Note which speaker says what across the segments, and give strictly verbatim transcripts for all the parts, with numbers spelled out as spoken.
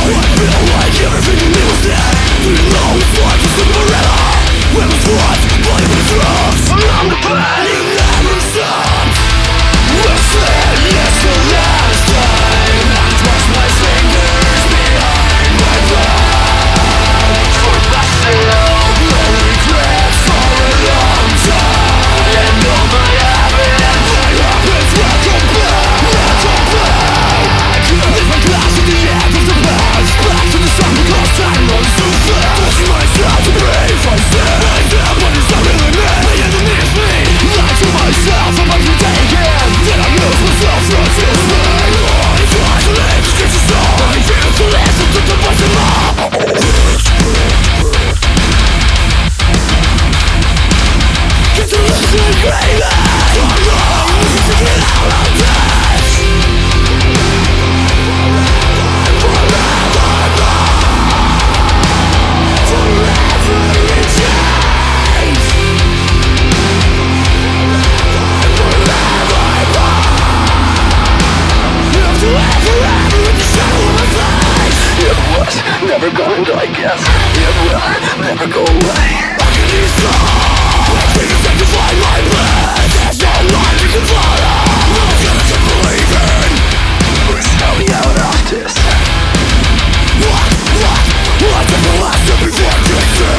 Speaker 1: Never going to, I guess. It will never go away. I can decide. I think it's time to find my path. There's no life you can follow. I'm gonna keep believing. Please help me out of this. What? What? What took the last step before Dixon?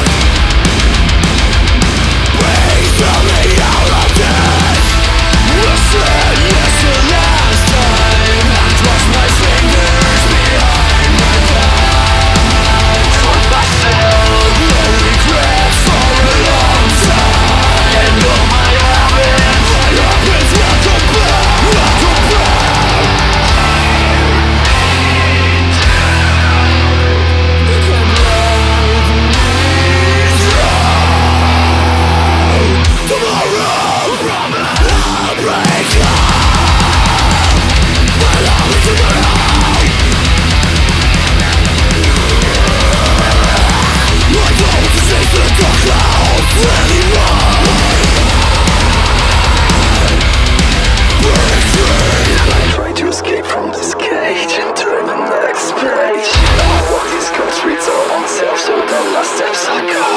Speaker 1: Please help me out of this. Listen, listen last time. And cross my fingers behind my back. Walk these cold streets all on myself, so the last steps I go.